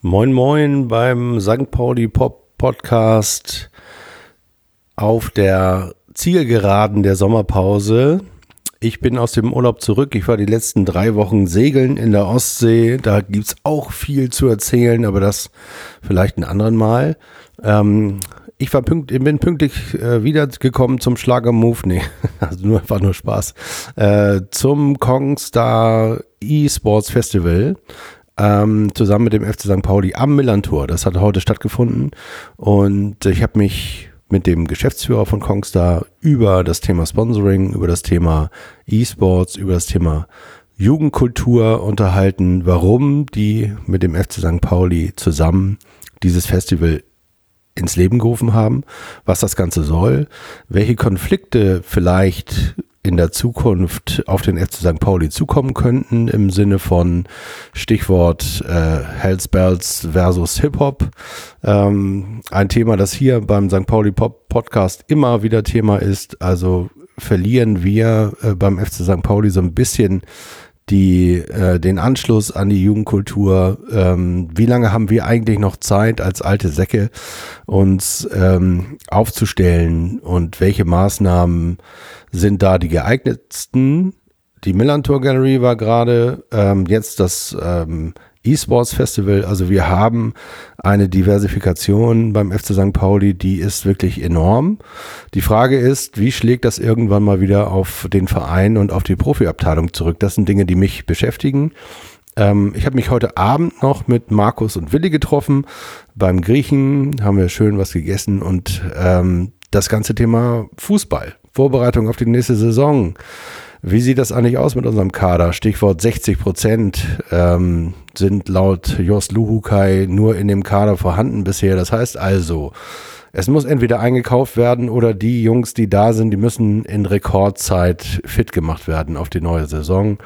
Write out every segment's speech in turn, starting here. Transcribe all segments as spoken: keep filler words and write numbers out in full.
Moin Moin beim Sankt Pauli Pop Podcast auf der Zielgeraden der Sommerpause. Ich bin aus dem Urlaub zurück. Ich war die letzten drei Wochen segeln in der Ostsee. Da gibt es auch viel zu erzählen, aber das vielleicht ein anderen Mal. Ähm, ich war pünkt, bin pünktlich äh, wiedergekommen zum Schlagermove. Nee, also nur, war nur Spaß. Äh, zum Kongstar E-Sports Festival. Ähm, zusammen mit dem F C Sankt Pauli am Millantor. Das hat heute stattgefunden und ich habe mich mit dem Geschäftsführer von Kongstar über das Thema Sponsoring, über das Thema E-Sports, über das Thema Jugendkultur unterhalten, warum die mit dem F C Sankt Pauli zusammen dieses Festival ins Leben gerufen haben, was das Ganze soll, welche Konflikte vielleicht in der Zukunft auf den F C Sankt Pauli zukommen könnten, im Sinne von Stichwort äh, Hells Bells versus Hip-Hop. Ähm, ein Thema, das hier beim Sankt Pauli Pop Podcast immer wieder Thema ist. Also verlieren wir äh, beim F C Sankt Pauli so ein bisschen die äh, den Anschluss an die Jugendkultur. Ähm, wie lange haben wir eigentlich noch Zeit als alte Säcke uns ähm, aufzustellen und welche Maßnahmen sind da die geeignetsten? Die Millantor Gallery war gerade, ähm, jetzt das ähm, E-Sports Festival. Also wir haben eine Diversifikation beim F C Sankt Pauli, die ist wirklich enorm. Die Frage ist, wie schlägt das irgendwann mal wieder auf den Verein und auf die Profiabteilung zurück? Das sind Dinge, die mich beschäftigen. Ähm, ich habe mich heute Abend noch mit Markus und Willi getroffen. Beim Griechen haben wir schön was gegessen und ähm, das ganze Thema Fußball, Vorbereitung auf die nächste Saison. Wie sieht das eigentlich aus mit unserem Kader? Stichwort sechzig Prozent ähm, sind laut Jos Luhukai nur in dem Kader vorhanden bisher. Das heißt also, es muss entweder eingekauft werden oder die Jungs, die da sind, die müssen in Rekordzeit fit gemacht werden auf die neue Saison.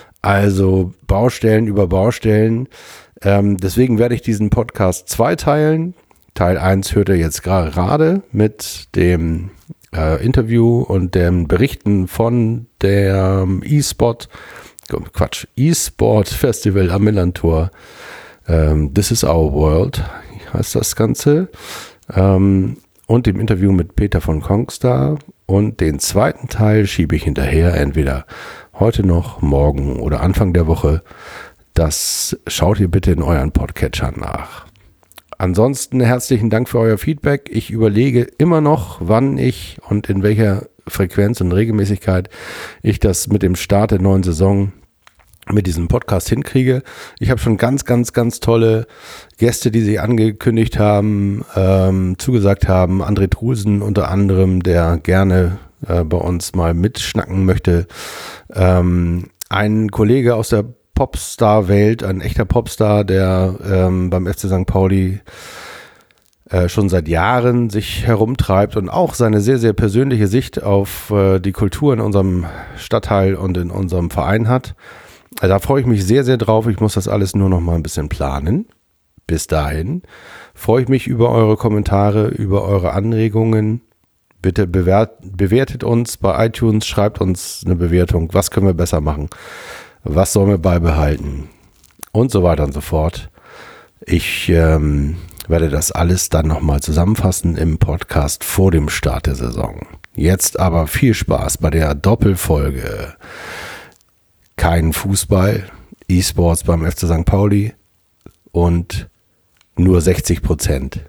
Also Baustellen über Baustellen. Ähm, deswegen werde ich diesen Podcast zweiteilen. Teil eins hört ihr jetzt gerade mit dem Äh, Interview und den Berichten von der E-Sport, Quatsch, E-Sport Festival am Millantor. Ähm, This is our world heißt das Ganze. Ähm, und dem Interview mit Peter von Kongstar. Und den zweiten Teil schiebe ich hinterher, entweder heute noch, morgen oder Anfang der Woche. Das schaut ihr bitte in euren Podcatchern nach. Ansonsten herzlichen Dank für euer Feedback. Ich überlege immer noch, wann ich und in welcher Frequenz und Regelmäßigkeit ich das mit dem Start der neuen Saison mit diesem Podcast hinkriege. Ich habe schon ganz, ganz, ganz tolle Gäste, die sich angekündigt haben, ähm, zugesagt haben. André Trulsen unter anderem, der gerne äh, bei uns mal mitschnacken möchte. Ähm, ein Kollege aus der Popstar-Welt, ein echter Popstar, der ähm, beim F C Sankt Pauli äh, schon seit Jahren sich herumtreibt und auch seine sehr, sehr persönliche Sicht auf äh, die Kultur in unserem Stadtteil und in unserem Verein hat. Also da freue ich mich sehr, sehr drauf. Ich muss das alles nur noch mal ein bisschen planen. Bis dahin freue ich mich über eure Kommentare, über eure Anregungen. Bitte bewert, bewertet uns bei iTunes, schreibt uns eine Bewertung. Was können wir besser machen? Was sollen wir beibehalten? Und so weiter und so fort. Ich ähm, werde das alles dann nochmal zusammenfassen im Podcast vor dem Start der Saison. Jetzt aber viel Spaß bei der Doppelfolge. Kein Fußball, E-Sports beim F C Sankt Pauli und nur sechzig Prozent.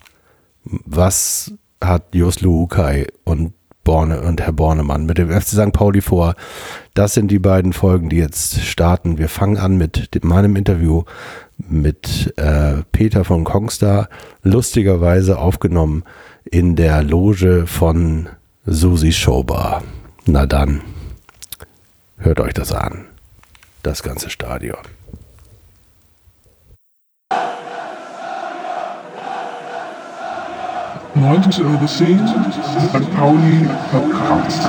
Was hat Jos Luhukai und Borne und Herr Bornemann mit dem F C Sankt Pauli vor? Das sind die beiden Folgen, die jetzt starten. Wir fangen an mit meinem Interview mit äh, Peter von Kongstar, lustigerweise aufgenommen in der Loge von Susi Schober. Na dann, hört euch das an. Das ganze Stadion. Want to oversee Sankt Pauli Podcast.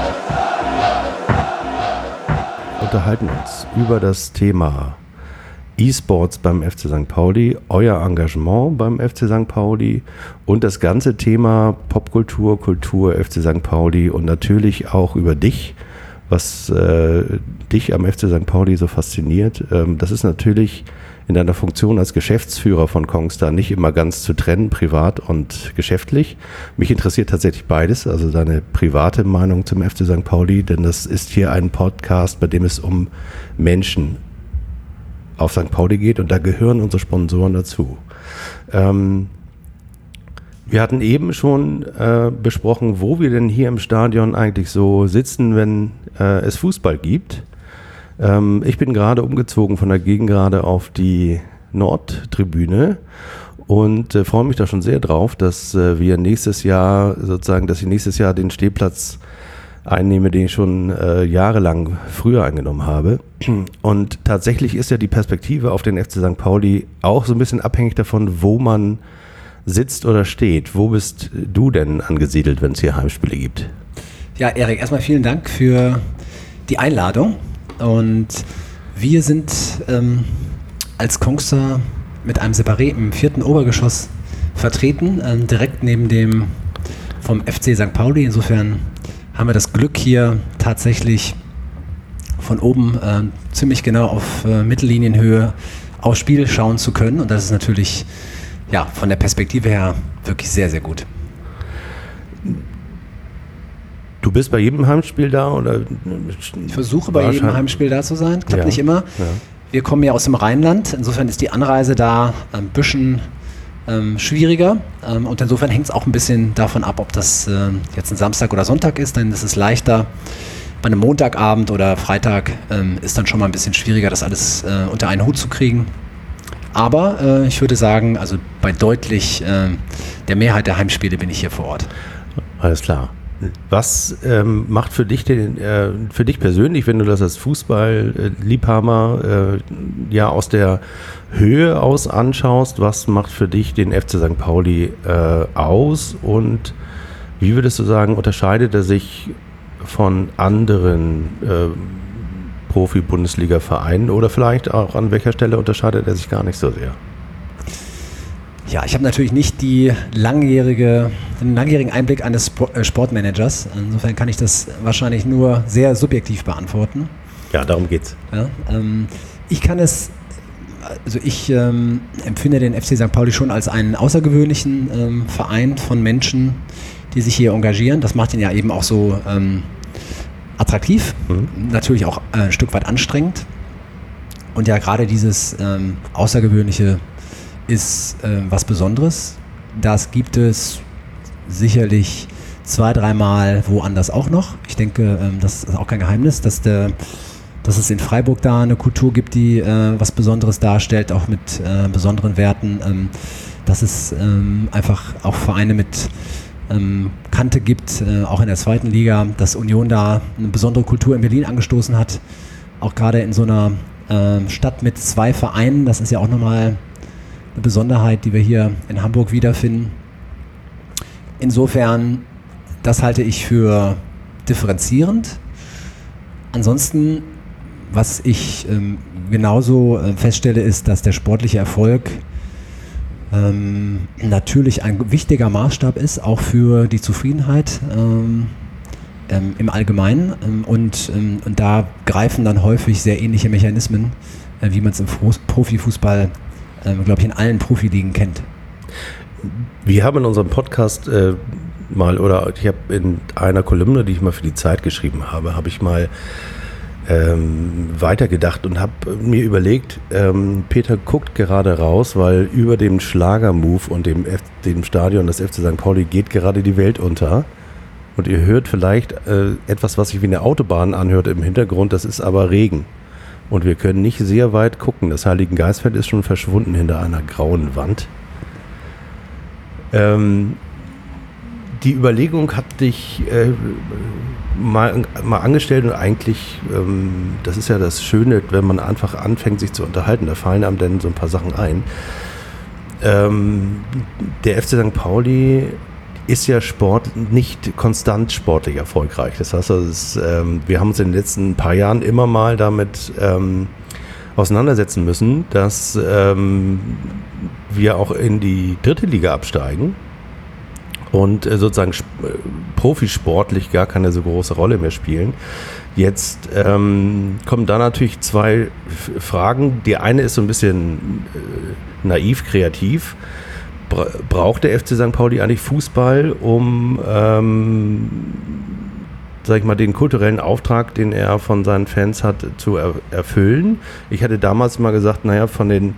Unterhalten uns über das Thema E-Sports beim F C Sankt Pauli, euer Engagement beim F C Sankt Pauli und das ganze Thema Popkultur, Kultur, F C Sankt Pauli und natürlich auch über dich, was äh, dich am F C Sankt Pauli so fasziniert. Ähm, das ist natürlich in deiner Funktion als Geschäftsführer von Kongstar nicht immer ganz zu trennen, privat und geschäftlich. Mich interessiert tatsächlich beides, also deine private Meinung zum F C Sankt Pauli, denn das ist hier ein Podcast, bei dem es um Menschen auf Sankt Pauli geht und da gehören unsere Sponsoren dazu. Ähm, wir hatten eben schon äh, besprochen, wo wir denn hier im Stadion eigentlich so sitzen, wenn äh, es Fußball gibt. Ähm, ich bin gerade umgezogen von der Gegengrade auf die Nordtribüne und äh, freue mich da schon sehr drauf, dass äh, wir nächstes Jahr sozusagen, dass ich nächstes Jahr den Stehplatz einnehme, den ich schon äh, jahrelang früher eingenommen habe. Und tatsächlich ist ja die Perspektive auf den F C Sankt Pauli auch so ein bisschen abhängig davon, wo man sitzt oder steht. Wo bist du denn angesiedelt, wenn es hier Heimspiele gibt? Ja, Erik, erstmal vielen Dank für die Einladung. Und wir sind ähm, als Kongstar mit einem Separé im vierten Obergeschoss vertreten, ähm, direkt neben dem vom F C Sankt Pauli. Insofern haben wir das Glück, hier tatsächlich von oben äh, ziemlich genau auf äh, Mittellinienhöhe aufs Spiel schauen zu können. Und das ist natürlich ja, von der Perspektive her wirklich sehr, sehr gut. Du bist bei jedem Heimspiel da? Oder? Ich versuche bei jedem Heimspiel da zu sein, klappt ja, nicht immer. Ja. Wir kommen ja aus dem Rheinland, insofern ist die Anreise da ein bisschen ähm, schwieriger ähm, und insofern hängt es auch ein bisschen davon ab, ob das äh, jetzt ein Samstag oder Sonntag ist, denn es ist leichter. Bei einem Montagabend oder Freitag ähm, ist dann schon mal ein bisschen schwieriger, das alles äh, unter einen Hut zu kriegen. Aber äh, ich würde sagen, also bei deutlich äh, der Mehrheit der Heimspiele bin ich hier vor Ort. Alles klar. Was ähm, macht für dich den, äh, für dich persönlich, wenn du das als Fußballliebhaber äh, ja aus der Höhe aus anschaust, was macht für dich den F C Sankt Pauli äh, aus und wie würdest du sagen, unterscheidet er sich von anderen äh, Profi-Bundesliga-Vereinen oder vielleicht auch an welcher Stelle unterscheidet er sich gar nicht so sehr? Ja, ich habe natürlich nicht die langjährige, den langjährigen Einblick eines Sportmanagers. Insofern kann ich das wahrscheinlich nur sehr subjektiv beantworten. Ja, darum geht's. Ja, ähm, ich kann es, also ich ähm, empfinde den F C Sankt Pauli schon als einen außergewöhnlichen ähm, Verein von Menschen, die sich hier engagieren. Das macht ihn ja eben auch so ähm, attraktiv, mhm. natürlich auch äh, ein Stück weit anstrengend. Und ja, gerade dieses ähm, Außergewöhnliche ist äh, was Besonderes. Das gibt es sicherlich zwei, dreimal woanders auch noch. Ich denke, ähm, das ist auch kein Geheimnis, dass, der, dass es in Freiburg da eine Kultur gibt, die äh, was Besonderes darstellt, auch mit äh, besonderen Werten. Ähm, dass es ähm, einfach auch Vereine mit ähm, Kante gibt, äh, auch in der zweiten Liga, dass Union da eine besondere Kultur in Berlin angestoßen hat. Auch gerade in so einer äh, Stadt mit zwei Vereinen, das ist ja auch nochmal eine Besonderheit, die wir hier in Hamburg wiederfinden. Insofern, das halte ich für differenzierend. Ansonsten, was ich ähm, genauso äh, feststelle, ist, dass der sportliche Erfolg ähm, natürlich ein wichtiger Maßstab ist, auch für die Zufriedenheit ähm, ähm, im Allgemeinen. Ähm, und, ähm, und da greifen dann häufig sehr ähnliche Mechanismen, äh, wie man es im Profifußball Ähm, glaube ich, in allen Profiligen kennt. Wir haben in unserem Podcast äh, mal, oder ich habe in einer Kolumne, die ich mal für die Zeit geschrieben habe, habe ich mal ähm, weitergedacht und habe mir überlegt, ähm, Peter guckt gerade raus, weil über dem Schlagermove und dem, F- dem Stadion des F C Sankt Pauli geht gerade die Welt unter. Und ihr hört vielleicht äh, etwas, was sich wie eine Autobahn anhört im Hintergrund, das ist aber Regen. Und wir können nicht sehr weit gucken. Das Heiligengeistfeld ist schon verschwunden hinter einer grauen Wand. Ähm, die Überlegung hat dich äh, mal, mal angestellt und eigentlich, ähm, das ist ja das Schöne, wenn man einfach anfängt, sich zu unterhalten, da fallen einem dann so ein paar Sachen ein. Ähm, der F C Sankt Pauli ist ja Sport nicht konstant sportlich erfolgreich. Das heißt, also es, ähm, wir haben uns in den letzten paar Jahren immer mal damit ähm, auseinandersetzen müssen, dass ähm, wir auch in die dritte Liga absteigen und äh, sozusagen sp- profisportlich gar keine so große Rolle mehr spielen. Jetzt ähm, kommen da natürlich zwei F- Fragen. Die eine ist so ein bisschen äh, naiv, kreativ. Bra- braucht der F C Sankt Pauli eigentlich Fußball, um ähm, sag ich mal, den kulturellen Auftrag, den er von seinen Fans hat, zu er- erfüllen? Ich hatte damals mal gesagt, naja, von den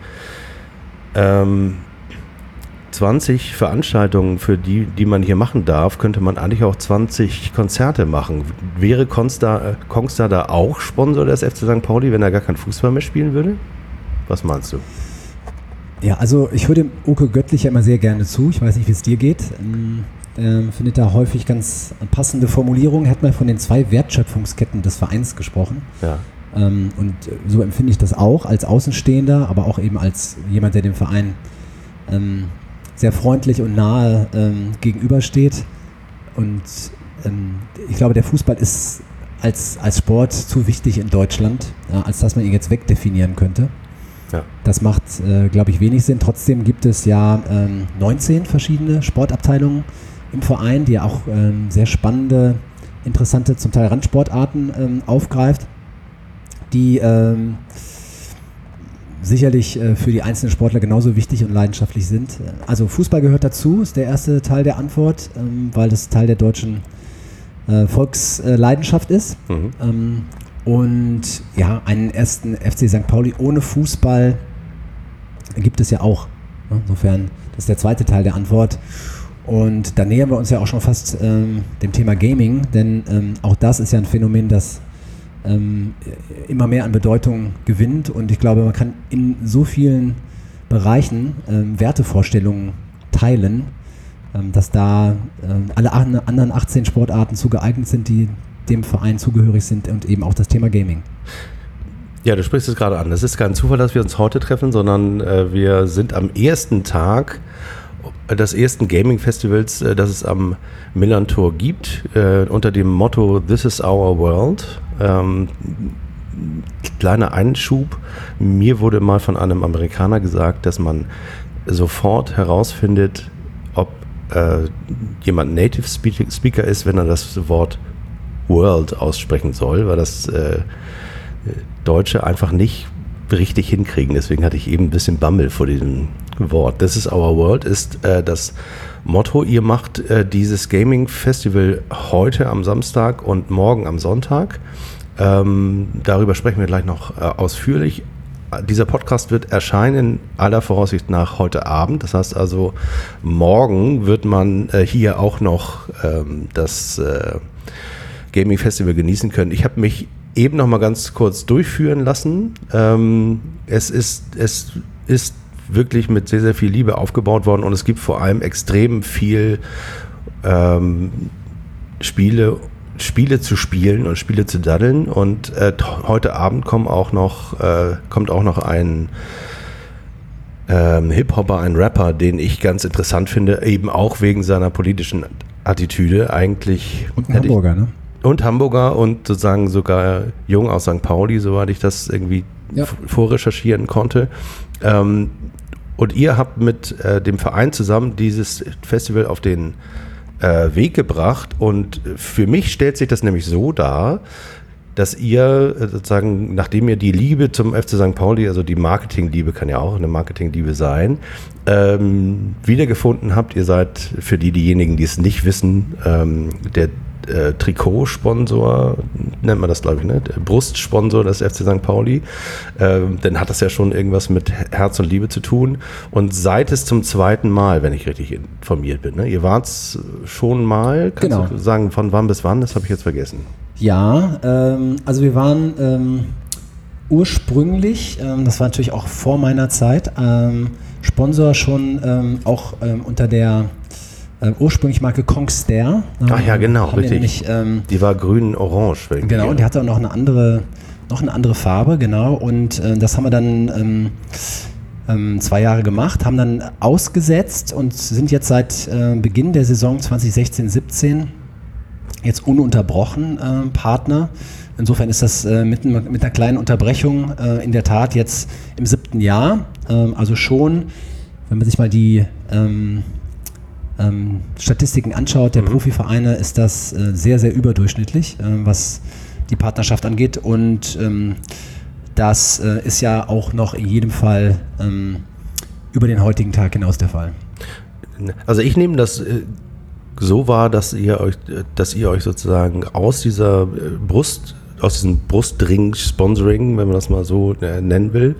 ähm, zwanzig Veranstaltungen, für die, die man hier machen darf, könnte man eigentlich auch zwanzig Konzerte machen. Wäre Kongstar, Kongstar da auch Sponsor des F C Sankt Pauli, wenn er gar keinen Fußball mehr spielen würde? Was meinst du? Ja, also ich höre dem Oke Göttlich ja immer sehr gerne zu. Ich weiß nicht, wie es dir geht. Ähm, ähm, findet da häufig ganz passende Formulierungen. Er hat mal von den zwei Wertschöpfungsketten des Vereins gesprochen. Ja. Ähm, und so empfinde ich das auch als Außenstehender, aber auch eben als jemand, der dem Verein ähm, sehr freundlich und nahe ähm, gegenübersteht. Und ähm, ich glaube, der Fußball ist als, als Sport zu wichtig in Deutschland, ja, als dass man ihn jetzt wegdefinieren könnte. Ja. Das macht, äh, glaube ich, wenig Sinn. Trotzdem gibt es ja ähm, neunzehn verschiedene Sportabteilungen im Verein, die ja auch ähm, sehr spannende, interessante, zum Teil Randsportarten ähm, aufgreift, die ähm, sicherlich äh, für die einzelnen Sportler genauso wichtig und leidenschaftlich sind. Also Fußball gehört dazu, ist der erste Teil der Antwort, ähm, weil das Teil der deutschen äh, Volksleidenschaft ist. Mhm. Ähm, und ja, einen ersten F C Sankt Pauli ohne Fußball gibt es ja auch. Insofern, das ist der zweite Teil der Antwort. Und da nähern wir uns ja auch schon fast ähm, dem Thema Gaming, denn ähm, auch das ist ja ein Phänomen, das ähm, immer mehr an Bedeutung gewinnt. Und ich glaube, man kann in so vielen Bereichen ähm, Wertevorstellungen teilen, ähm, dass da ähm, alle an, anderen achtzehn Sportarten zu geeignet sind, die dem Verein zugehörig sind, und eben auch das Thema Gaming. Ja, du sprichst es gerade an. Es ist kein Zufall, dass wir uns heute treffen, sondern äh, wir sind am ersten Tag des ersten Gaming-Festivals, äh, das es am Millerntor gibt, äh, unter dem Motto This is our world. Ähm, kleiner Einschub. Mir wurde mal von einem Amerikaner gesagt, dass man sofort herausfindet, ob äh, jemand Native Speaker ist, wenn er das Wort World aussprechen soll, weil das äh, Deutsche einfach nicht richtig hinkriegen. Deswegen hatte ich eben ein bisschen Bammel vor diesem Wort. This is our world ist äh, das Motto. Ihr macht äh, dieses Gaming-Festival heute am Samstag und morgen am Sonntag. Ähm, darüber sprechen wir gleich noch äh, ausführlich. Dieser Podcast wird erscheinen, aller Voraussicht nach heute Abend. Das heißt also, morgen wird man äh, hier auch noch ähm, das äh, Gaming Festival genießen können. Ich habe mich eben noch mal ganz kurz durchführen lassen. Ähm, es ist, es ist wirklich mit sehr, sehr viel Liebe aufgebaut worden und es gibt vor allem extrem viel ähm, Spiele, Spiele zu spielen und Spiele zu daddeln. Und äh, heute Abend kommen auch noch, äh, kommt auch noch ein ähm, Hip-Hopper, ein Rapper, den ich ganz interessant finde, eben auch wegen seiner politischen Attitüde. Eigentlich und ein Hamburger, ich, ne? Und Hamburger und sozusagen sogar jung aus Sankt Pauli, soweit ich das irgendwie ja. f- vorrecherchieren konnte. Ähm, und ihr habt mit äh, dem Verein zusammen dieses Festival auf den äh, Weg gebracht. Und für mich stellt sich das nämlich so dar, dass ihr äh, sozusagen, nachdem ihr die Liebe zum F C Sankt Pauli, also die Marketingliebe kann ja auch eine Marketingliebe sein, ähm, wiedergefunden habt. Ihr seid, für die diejenigen, die es nicht wissen, ähm, der Äh, Trikotsponsor, nennt man das, glaube ich, ne? Der Brustsponsor des F C Sankt Pauli. Ähm, dann hat das ja schon irgendwas mit Herz und Liebe zu tun. Und seit es zum zweiten Mal, wenn ich richtig informiert bin, ne? Ihr wart schon mal, kannst genau. du sagen, von wann bis wann? Das habe ich jetzt vergessen. Ja, ähm, also wir waren ähm, ursprünglich, ähm, das war natürlich auch vor meiner Zeit, ähm, Sponsor schon ähm, auch ähm, unter der Äh, ursprünglich Marke Kongstar. Ach ja, genau, richtig. Nämlich, ähm, die war grün-orange. Genau, und die hatte auch noch eine andere, noch eine andere Farbe, genau. Und äh, das haben wir dann ähm, ähm, zwei Jahre gemacht, haben dann ausgesetzt und sind jetzt seit äh, Beginn der Saison zwanzig sechzehn siebzehn jetzt ununterbrochen äh, Partner. Insofern ist das äh, mit, mit einer kleinen Unterbrechung äh, in der Tat jetzt im siebten Jahr. Ähm, also schon, wenn man sich mal die ähm, ähm, Statistiken anschaut, der mhm. Profivereine, ist das äh, sehr, sehr überdurchschnittlich, äh, was die Partnerschaft angeht. Und ähm, das äh, ist ja auch noch in jedem Fall ähm, über den heutigen Tag hinaus der Fall. Also ich nehme das äh, so wahr, dass ihr euch, dass ihr euch sozusagen aus dieser Brust, aus diesem Brustring-Sponsoring, wenn man das mal so äh, nennen will.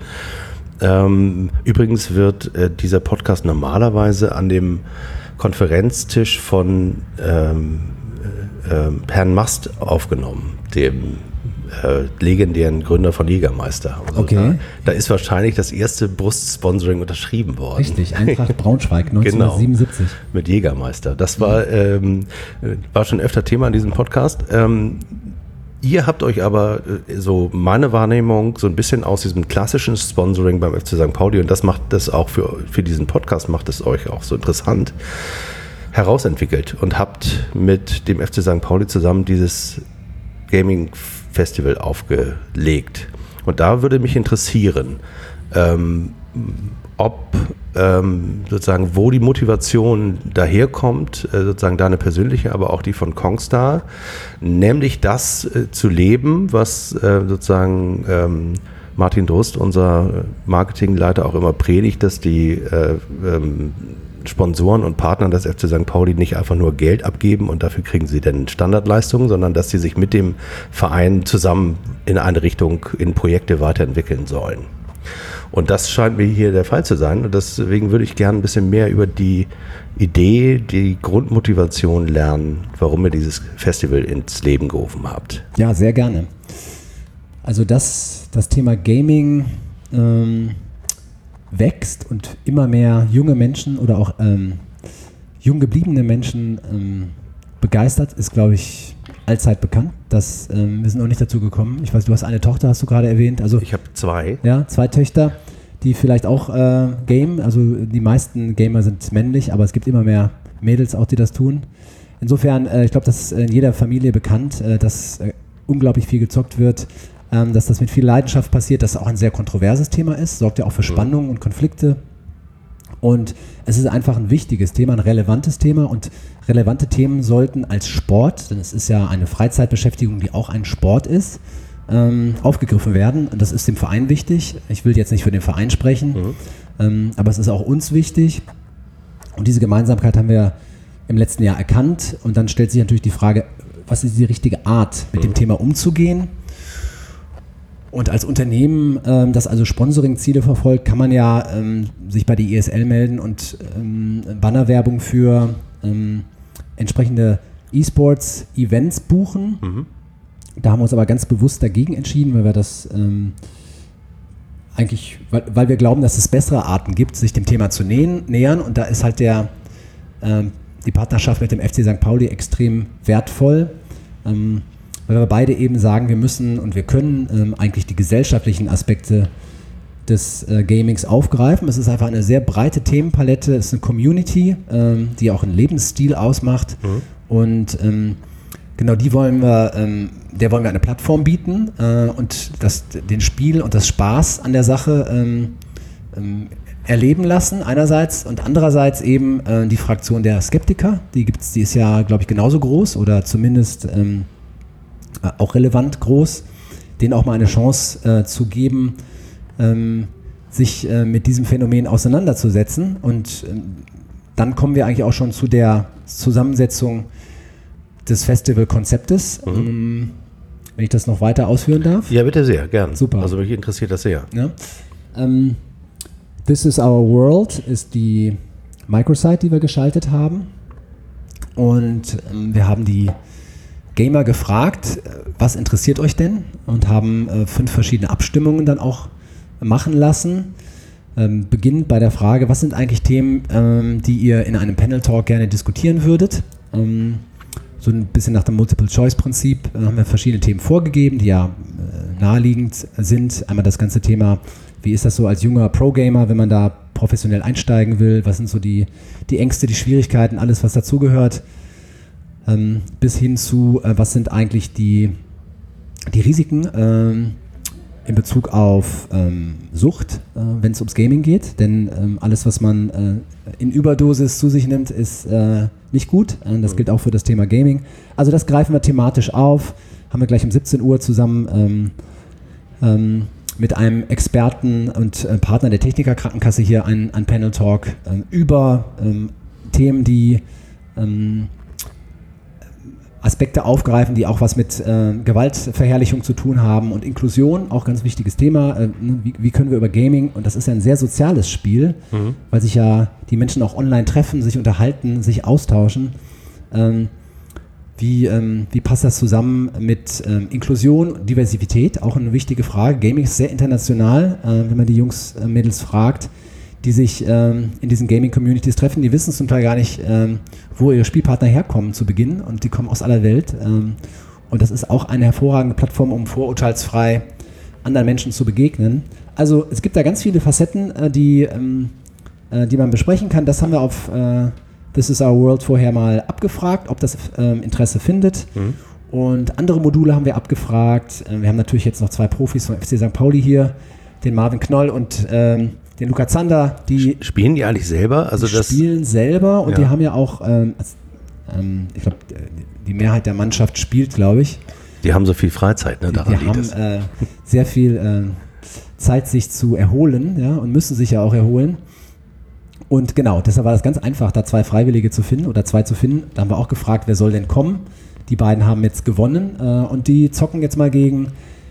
Ähm, übrigens wird äh, dieser Podcast normalerweise an dem Konferenztisch von ähm, äh, Herrn Mast aufgenommen, dem äh, legendären Gründer von Jägermeister. Also okay. Da, da ist wahrscheinlich das erste Brustsponsoring unterschrieben worden. Richtig, Eintracht Braunschweig neunzehnhundertsiebenundsiebzig. Genau, mit Jägermeister. Das war, ähm, war schon öfter Thema in diesem Podcast. Ähm, Ihr habt euch aber, so meine Wahrnehmung, so ein bisschen aus diesem klassischen Sponsoring beim F C Sankt Pauli, und das macht das auch für, für diesen Podcast, macht es euch auch so interessant, herausentwickelt und habt mit dem F C Sankt Pauli zusammen dieses Gaming-Festival aufgelegt. Und da würde mich interessieren, ähm, ob ähm, sozusagen, wo die Motivation daherkommt, äh, sozusagen deine persönliche, aber auch die von Kongstar, nämlich das äh, zu leben, was äh, sozusagen ähm, Martin Drust, unser Marketingleiter, auch immer predigt, dass die äh, ähm, Sponsoren und Partner des F C Sankt Pauli nicht einfach nur Geld abgeben und dafür kriegen sie dann Standardleistungen, sondern dass sie sich mit dem Verein zusammen in eine Richtung, in Projekte weiterentwickeln sollen. Und das scheint mir hier der Fall zu sein. Und deswegen würde ich gerne ein bisschen mehr über die Idee, die Grundmotivation lernen, warum ihr dieses Festival ins Leben gerufen habt. Ja, sehr gerne. Also das, das Thema Gaming ähm, wächst und immer mehr junge Menschen oder auch ähm, jung gebliebene Menschen ähm, begeistert, ist, glaube ich, allzeit bekannt. Das, ähm, wir sind noch nicht dazu gekommen. Ich weiß, du hast eine Tochter, hast du gerade erwähnt. Also, ich habe zwei. Ja, zwei Töchter, die vielleicht auch äh, gamen. Also die meisten Gamer sind männlich, aber es gibt immer mehr Mädels auch, die das tun. Insofern, äh, ich glaube, das ist in jeder Familie bekannt, äh, dass äh, unglaublich viel gezockt wird, ähm, dass das mit viel Leidenschaft passiert, dass es auch ein sehr kontroverses Thema ist, sorgt ja auch für Spannungen und Konflikte. Und es ist einfach ein wichtiges Thema, ein relevantes Thema, und relevante Themen sollten als Sport, denn es ist ja eine Freizeitbeschäftigung, die auch ein Sport ist, ähm, aufgegriffen werden. Und das ist dem Verein wichtig. Ich will jetzt nicht für den Verein sprechen, mhm. ähm, aber es ist auch uns wichtig. Und diese Gemeinsamkeit haben wir im letzten Jahr erkannt. Und dann stellt sich natürlich die Frage, was ist die richtige Art, mit mhm. dem Thema umzugehen? Und als Unternehmen, ähm, das also Sponsoring-Ziele verfolgt, kann man ja ähm, sich bei der I S L melden und ähm, Bannerwerbung für ähm, entsprechende E-Sports-Events buchen. Mhm. Da haben wir uns aber ganz bewusst dagegen entschieden, weil wir das ähm, eigentlich, weil, weil wir glauben, dass es bessere Arten gibt, sich dem Thema zu nähen, nähern. Und da ist halt der, ähm, die Partnerschaft mit dem F C Sankt Pauli extrem wertvoll. Ähm, Weil wir beide eben sagen, wir müssen und wir können ähm, eigentlich die gesellschaftlichen Aspekte des äh, Gamings aufgreifen. Es ist einfach eine sehr breite Themenpalette, es ist eine Community, ähm, die auch einen Lebensstil ausmacht. Mhm. Und ähm, genau die wollen wir, ähm, der wollen wir eine Plattform bieten äh, und das, den Spiel und das Spaß an der Sache ähm, ähm, erleben lassen einerseits, und andererseits eben äh, die Fraktion der Skeptiker, die gibt's, die ist ja, glaube ich, genauso groß oder zumindest ähm, auch relevant groß, denen auch mal eine Chance äh, zu geben, ähm, sich äh, mit diesem Phänomen auseinanderzusetzen. Und ähm, dann kommen wir eigentlich auch schon zu der Zusammensetzung des Festivalkonzeptes. Mhm. Ähm, wenn ich das noch weiter ausführen darf. Ja, bitte sehr, gern. Super. Also mich interessiert das sehr. Ja. Ähm, This is Our World ist die Microsite, die wir geschaltet haben. Und ähm, wir haben die Gamer gefragt, was interessiert euch denn? Und haben äh, fünf verschiedene Abstimmungen dann auch machen lassen. Ähm, beginnend bei der Frage, was sind eigentlich Themen, ähm, die ihr in einem Panel-Talk gerne diskutieren würdet? Ähm, so ein bisschen nach dem Multiple-Choice-Prinzip äh, haben wir verschiedene Themen vorgegeben, die ja äh, naheliegend sind. Einmal das ganze Thema, wie ist das so als junger Pro-Gamer, wenn man da professionell einsteigen will? Was sind so die, die Ängste, die Schwierigkeiten, alles was dazugehört? ähm, bis hin zu, äh, was sind eigentlich die, die Risiken ähm, in Bezug auf ähm, Sucht, äh, wenn es ums Gaming geht. Denn ähm, alles, was man äh, in Überdosis zu sich nimmt, ist äh, nicht gut. Äh, das gilt auch für das Thema Gaming. Also das greifen wir thematisch auf. Haben wir gleich um siebzehn Uhr zusammen ähm, ähm, mit einem Experten und äh, Partner der Techniker Krankenkasse hier ein, ein Panel-Talk ähm, über ähm, Themen, die ähm, Aspekte aufgreifen, die auch was mit äh, Gewaltverherrlichung zu tun haben und Inklusion, auch ganz wichtiges Thema. Äh, wie, wie können wir über Gaming, und das ist ja ein sehr soziales Spiel, mhm. weil sich ja die Menschen auch online treffen, sich unterhalten, sich austauschen. Ähm, wie, ähm, wie passt das zusammen mit ähm, Inklusion, Diversität? Auch eine wichtige Frage. Gaming ist sehr international, äh, wenn man die Jungs, äh, Mädels fragt, die sich ähm, in diesen Gaming-Communities treffen, die wissen zum Teil gar nicht, ähm, wo ihre Spielpartner herkommen zu Beginn, und die kommen aus aller Welt. Ähm, und das ist auch eine hervorragende Plattform, um vorurteilsfrei anderen Menschen zu begegnen. Also es gibt da ganz viele Facetten, äh, die, ähm, äh, die man besprechen kann. Das haben wir auf äh, This is Our World vorher mal abgefragt, ob das ähm, Interesse findet. Mhm. Und andere Module haben wir abgefragt. Äh, wir haben natürlich jetzt noch zwei Profis vom F C Sankt Pauli hier, den Marvin Knoll und ähm, den Luca Zander. Die spielen die eigentlich selber? Also die das spielen selber, und ja. die haben ja auch, ähm, ähm, ich glaube, die Mehrheit der Mannschaft spielt, glaube ich. Die haben so viel Freizeit, ne? Die, die haben äh, sehr viel äh, Zeit, sich zu erholen, ja, und müssen sich ja auch erholen. Und genau, deshalb war das ganz einfach, da zwei Freiwillige zu finden oder zwei zu finden. Da haben wir auch gefragt, wer soll denn kommen? Die beiden haben jetzt gewonnen, äh, und die zocken jetzt mal gegen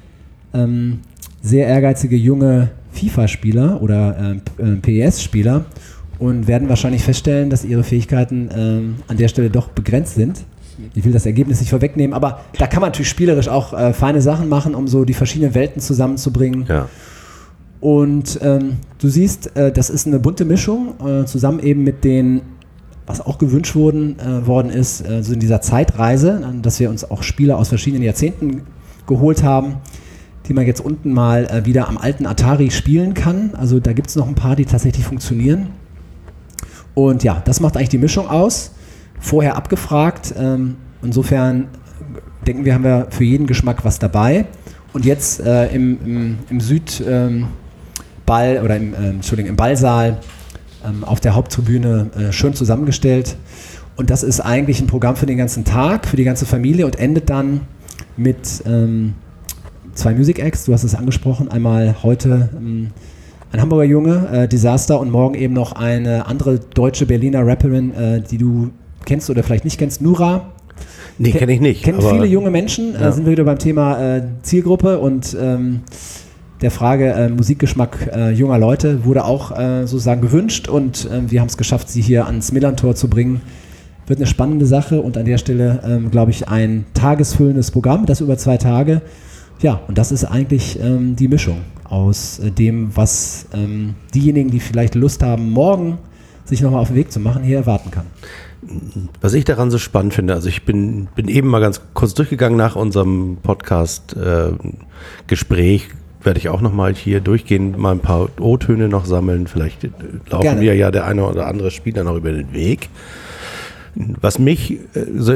ähm, sehr ehrgeizige junge FIFA-Spieler oder äh, P E S-Spieler und werden wahrscheinlich feststellen, dass ihre Fähigkeiten ähm, an der Stelle doch begrenzt sind. Ich will das Ergebnis nicht vorwegnehmen, aber da kann man natürlich spielerisch auch äh, feine Sachen machen, um so die verschiedenen Welten zusammenzubringen. Ja. Und ähm, du siehst, äh, das ist eine bunte Mischung, äh, zusammen eben mit den, was auch gewünscht worden, äh, worden ist, äh, so in dieser Zeitreise, äh, dass wir uns auch Spieler aus verschiedenen Jahrzehnten geholt haben, die man jetzt unten mal äh, wieder am alten Atari spielen kann. Also da gibt es noch ein paar, die tatsächlich funktionieren. Und ja, das macht eigentlich die Mischung aus. Vorher abgefragt. Ähm, insofern denken wir, haben wir für jeden Geschmack was dabei. Und jetzt äh, im, im, im Südball ähm, oder im, äh, Entschuldigung, im Ballsaal ähm, auf der Haupttribüne äh, schön zusammengestellt. Und das ist eigentlich ein Programm für den ganzen Tag, für die ganze Familie, und endet dann mit ähm, zwei Music Acts. Du hast es angesprochen. Einmal heute ähm, ein Hamburger Junge, äh, Disaster, und morgen eben noch eine andere deutsche Berliner Rapperin, äh, die du kennst oder vielleicht nicht kennst, Nura. Nee, kenne ich nicht. Kennen viele junge Menschen. Ja. Äh, sind wir wieder beim Thema äh, Zielgruppe und ähm, der Frage äh, Musikgeschmack äh, junger Leute wurde auch äh, sozusagen gewünscht, und äh, wir haben es geschafft, sie hier ans Millantor zu bringen. Wird eine spannende Sache und an der Stelle, ähm, glaube ich, ein tagesfüllendes Programm, das über zwei Tage. Ja, und das ist eigentlich ähm, die Mischung aus äh, dem, was ähm, diejenigen, die vielleicht Lust haben, morgen sich nochmal auf den Weg zu machen, hier erwarten kann. Was ich daran so spannend finde, also ich bin, bin eben mal ganz kurz durchgegangen nach unserem Podcast-Gespräch, äh, werde ich auch nochmal hier durchgehen, mal ein paar O-Töne noch sammeln, vielleicht laufen Gerne. mir ja der eine oder andere Spieler noch über den Weg. Was mich äh, so,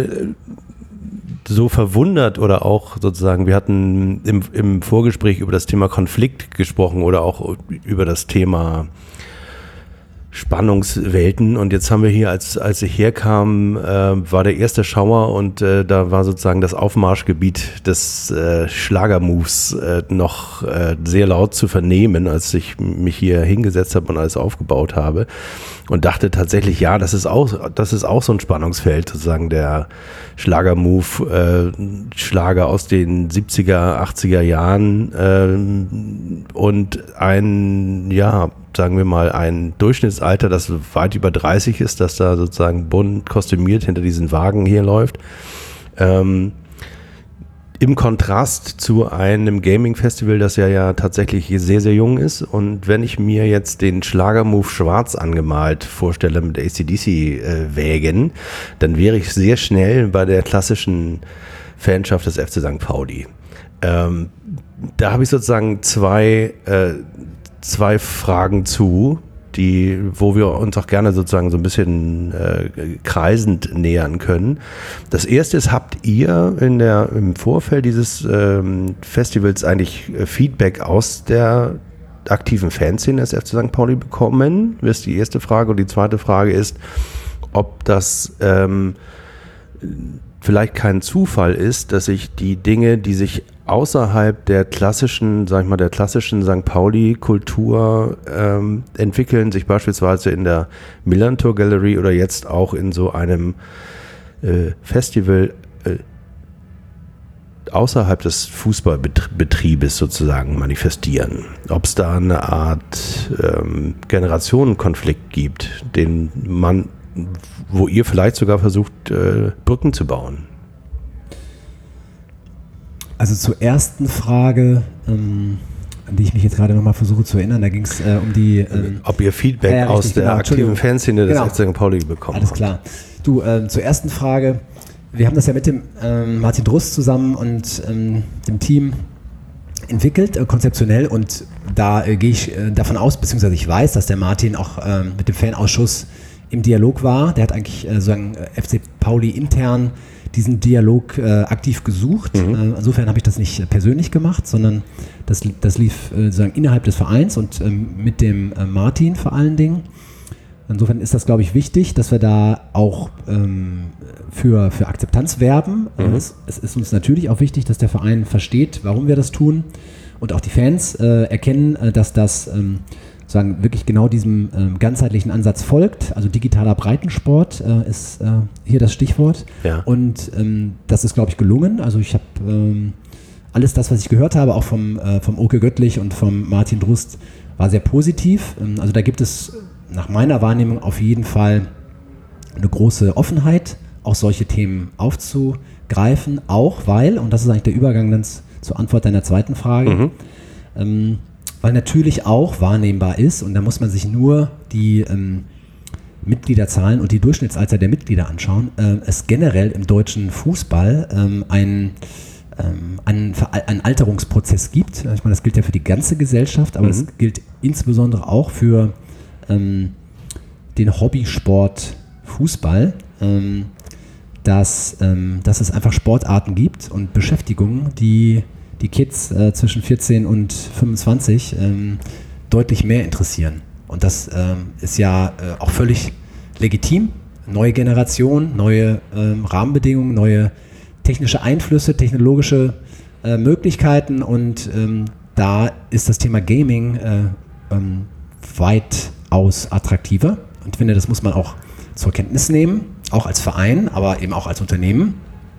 so verwundert oder auch sozusagen, wir hatten im, im Vorgespräch über das Thema Konflikt gesprochen oder auch über das Thema Spannungswelten, und jetzt haben wir hier, als, als ich herkam, äh, war der erste Schauer, und äh, da war sozusagen das Aufmarschgebiet des äh, Schlagermoves äh, noch äh, sehr laut zu vernehmen, als ich mich hier hingesetzt habe und alles aufgebaut habe, und dachte tatsächlich, ja, das ist auch, das ist auch so ein Spannungsfeld, sozusagen der Schlagermove, äh, Schlager aus den siebziger, achtziger Jahren äh, und ein, ja, sagen wir mal, ein Durchschnittsalter, das weit über dreißig ist, das da sozusagen bunt kostümiert hinter diesen Wagen hier läuft. Ähm, Im Kontrast zu einem Gaming-Festival, das ja, ja tatsächlich sehr, sehr jung ist. Und wenn ich mir jetzt den Schlagermove schwarz angemalt vorstelle mit A C D C-Wägen, äh, dann wäre ich sehr schnell bei der klassischen Fanschaft des F C Sankt Pauli. Ähm, da habe ich sozusagen zwei, äh, zwei Fragen zu. die, wo wir uns auch gerne sozusagen so ein bisschen äh, kreisend nähern können. Das erste ist, habt ihr in der, im Vorfeld dieses ähm, Festivals eigentlich Feedback aus der aktiven Fanszene des F C Sankt Pauli bekommen? Das ist die erste Frage. Und die zweite Frage ist, ob das ähm, vielleicht kein Zufall ist, dass sich die Dinge, die sich außerhalb der klassischen, sag ich mal, der klassischen Sankt Pauli-Kultur ähm, entwickeln, sich beispielsweise in der Millantor Gallery oder jetzt auch in so einem äh, Festival äh, außerhalb des Fußballbetriebes sozusagen manifestieren. Ob es da eine Art ähm, Generationenkonflikt gibt, den man, wo ihr vielleicht sogar versucht, äh, Brücken zu bauen. Also zur ersten Frage, ähm, an die ich mich jetzt gerade nochmal versuche zu erinnern, da ging es äh, um die... Ähm, Ob ihr Feedback ja, ja, aus richtig, der genau, aktiven Fanszene des genau. F C Sankt Pauli bekommen Alles klar. Du, äh, zur ersten Frage, wir haben das ja mit dem ähm, Martin Drust zusammen und ähm, dem Team entwickelt, äh, konzeptionell, und da äh, gehe ich äh, davon aus, beziehungsweise ich weiß, dass der Martin auch äh, mit dem Fanausschuss im Dialog war. Der hat eigentlich äh, sozusagen F C Pauli intern diesen Dialog äh, aktiv gesucht. Mhm. Äh, insofern habe ich das nicht persönlich gemacht, sondern das, das lief äh, sozusagen innerhalb des Vereins und ähm, mit dem äh, Martin vor allen Dingen. Insofern ist das, glaube ich, wichtig, dass wir da auch ähm, für, für Akzeptanz werben. Mhm. Es, es ist uns natürlich auch wichtig, dass der Verein versteht, warum wir das tun, und auch die Fans äh, erkennen, äh, dass das ähm, sagen, wirklich genau diesem ähm, ganzheitlichen Ansatz folgt. Also digitaler Breitensport äh, ist äh, hier das Stichwort. Ja. Und ähm, das ist, glaube ich, gelungen. Also ich habe ähm, alles das, was ich gehört habe, auch vom, äh, vom Oke Göttlich und vom Martin Drust, war sehr positiv. Ähm, also da gibt es nach meiner Wahrnehmung auf jeden Fall eine große Offenheit, auch solche Themen aufzugreifen. Auch weil, und das ist eigentlich der Übergang dann zur Antwort deiner zweiten Frage, mhm. ähm, weil natürlich auch wahrnehmbar ist, und da muss man sich nur die ähm, Mitgliederzahlen und die Durchschnittsalter der Mitglieder anschauen, äh, es generell im deutschen Fußball ähm, ein, ähm, einen, einen Alterungsprozess gibt. Ich meine, das gilt ja für die ganze Gesellschaft, aber es mhm. gilt insbesondere auch für ähm, den Hobbysport Fußball, ähm, dass, ähm, dass es einfach Sportarten gibt und Beschäftigungen, die die Kids äh, zwischen vierzehn und fünfundzwanzig ähm, deutlich mehr interessieren. Und das ähm, ist ja äh, auch völlig legitim. Neue Generation, neue ähm, Rahmenbedingungen, neue technische Einflüsse, technologische äh, Möglichkeiten, und ähm, da ist das Thema Gaming äh, ähm, weitaus attraktiver. Und ich finde, das muss man auch zur Kenntnis nehmen, auch als Verein, aber eben auch als Unternehmen.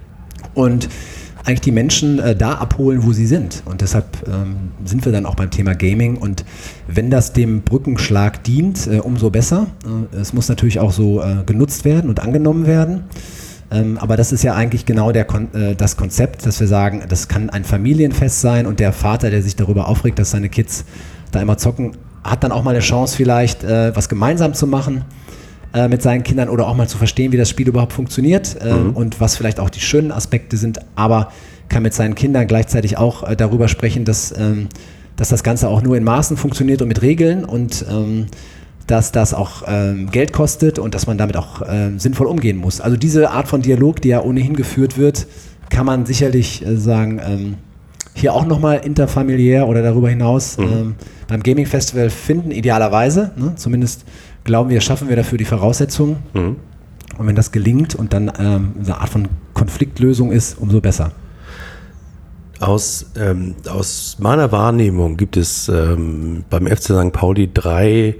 Und eigentlich die Menschen äh, da abholen, wo sie sind. Und deshalb ähm, sind wir dann auch beim Thema Gaming. Und wenn das dem Brückenschlag dient, äh, umso besser. Äh, es muss natürlich auch so äh, genutzt werden und angenommen werden. Ähm, aber das ist ja eigentlich genau der Kon- äh, das Konzept, dass wir sagen, das kann ein Familienfest sein, und der Vater, der sich darüber aufregt, dass seine Kids da immer zocken, hat dann auch mal eine Chance vielleicht, äh, was gemeinsam zu machen äh, mit seinen Kindern, oder auch mal zu verstehen, wie das Spiel überhaupt funktioniert äh, mhm. und was vielleicht auch die schönen Aspekte sind, aber kann mit seinen Kindern gleichzeitig auch äh, darüber sprechen, dass, ähm, dass das Ganze auch nur in Maßen funktioniert und mit Regeln, und ähm, dass das auch ähm, Geld kostet und dass man damit auch äh, sinnvoll umgehen muss. Also diese Art von Dialog, die ja ohnehin geführt wird, kann man sicherlich äh, sagen, ähm, hier auch nochmal interfamiliär oder darüber hinaus mhm. ähm, beim Gaming Festival finden, idealerweise. Ne? Zumindest glauben wir, schaffen wir dafür die Voraussetzungen. Mhm. Und wenn das gelingt und dann ähm, eine Art von Konfliktlösung ist, umso besser. Aus, ähm, aus meiner Wahrnehmung gibt es ähm, beim F C Sankt Pauli drei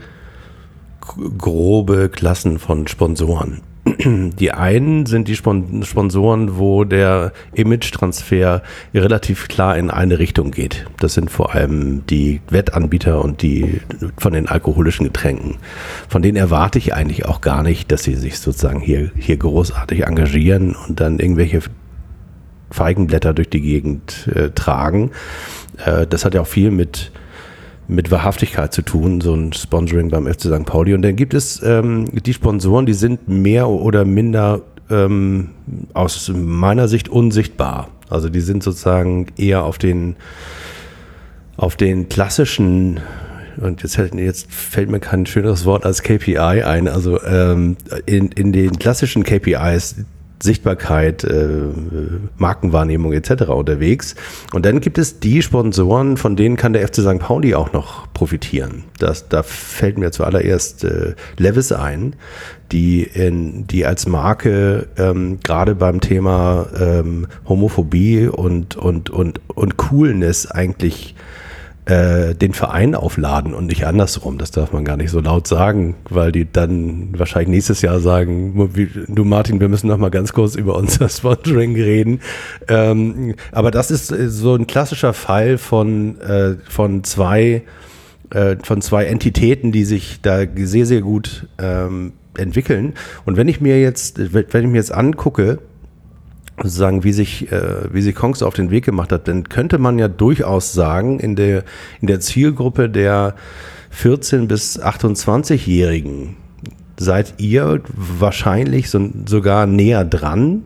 grobe Klassen von Sponsoren. Die einen sind die Sponsoren, wo der Image-Transfer relativ klar in eine Richtung geht. Das sind vor allem die Wettanbieter und die von den alkoholischen Getränken. Von denen erwarte ich eigentlich auch gar nicht, dass sie sich sozusagen hier, hier großartig engagieren und dann irgendwelche Feigenblätter durch die Gegend äh, tragen. Äh, das hat ja auch viel mit mit Wahrhaftigkeit zu tun, so ein Sponsoring beim F C Sankt Pauli. Und dann gibt es ähm, die Sponsoren, die sind mehr oder minder ähm, aus meiner Sicht unsichtbar. Also die sind sozusagen eher auf den, auf den klassischen und jetzt, jetzt fällt mir kein schöneres Wort als K P I ein, also ähm, in, in den klassischen K P Is, Sichtbarkeit, äh, Markenwahrnehmung et cetera unterwegs. Und dann gibt es die Sponsoren, von denen kann der F C Sankt Pauli auch noch profitieren. Das, da fällt mir zuallererst äh, Levis ein, die, in, die als Marke ähm, gerade beim Thema ähm, Homophobie und, und, und, und Coolness eigentlich den Verein aufladen und nicht andersrum. Das darf man gar nicht so laut sagen, weil die dann wahrscheinlich nächstes Jahr sagen, du Martin, wir müssen noch mal ganz kurz über unser Sponsoring reden. Ähm, aber das ist so ein klassischer Fall von, äh, von zwei äh, von zwei Entitäten, die sich da sehr, sehr gut ähm, entwickeln. Und wenn ich mir jetzt, wenn ich mir jetzt angucke, sozusagen, wie sich, äh, wie sich Kongs auf den Weg gemacht hat, dann könnte man ja durchaus sagen, in der, in der Zielgruppe der vierzehn- bis achtundzwanzigjährigen seid ihr wahrscheinlich so, sogar näher dran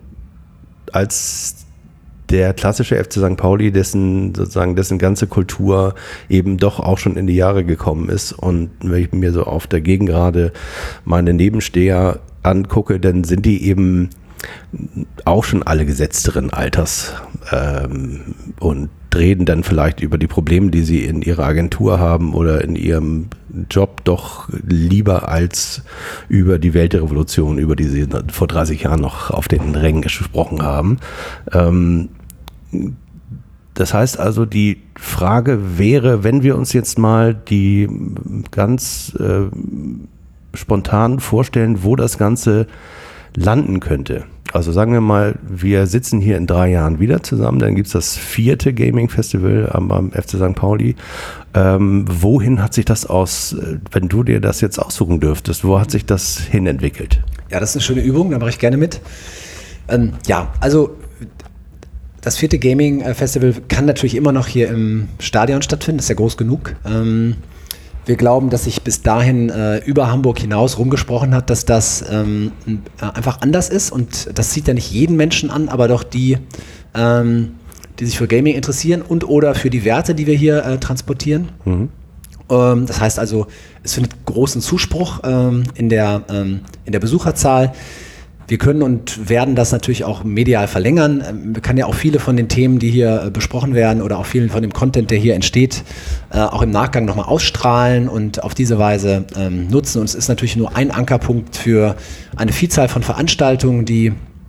als der klassische F C Sankt Pauli, dessen sozusagen dessen ganze Kultur eben doch auch schon in die Jahre gekommen ist. Und wenn ich mir so auf der Gegengrade meine Nebensteher angucke, dann sind die eben auch schon alle gesetzteren Alters ähm, und reden dann vielleicht über die Probleme, die sie in ihrer Agentur haben oder in ihrem Job doch lieber als über die Weltrevolution, über die sie vor dreißig Jahren noch auf den Rängen gesprochen haben. Ähm, das heißt also, die Frage wäre, wenn wir uns jetzt mal die ganz äh, spontan vorstellen, wo das Ganze landen könnte. Also sagen wir mal, wir sitzen hier in drei Jahren wieder zusammen, dann gibt es das vierte Gaming-Festival am, am F C Sankt Pauli. Ähm, wohin hat sich das aus, wenn du dir das jetzt aussuchen dürftest, wo hat sich das hin entwickelt? Ja, das ist eine schöne Übung, da mache ich gerne mit. Ähm, ja, also das vierte Gaming-Festival kann natürlich immer noch hier im Stadion stattfinden, das ist ja groß genug. Ähm, Wir glauben, dass sich bis dahin äh, über Hamburg hinaus rumgesprochen hat, dass das ähm, einfach anders ist und das zieht ja nicht jeden Menschen an, aber doch die, ähm, die sich für Gaming interessieren und oder für die Werte, die wir hier äh, transportieren. Mhm. Ähm, das heißt also, es findet großen Zuspruch ähm, in der, ähm, in der Besucherzahl. Wir können und werden das natürlich auch medial verlängern. Wir können ja auch viele von den Themen, die hier besprochen werden oder auch vielen von dem Content, der hier entsteht, auch im Nachgang nochmal ausstrahlen und auf diese Weise ähm, nutzen. Und es ist natürlich nur ein Ankerpunkt für eine Vielzahl von Veranstaltungen, die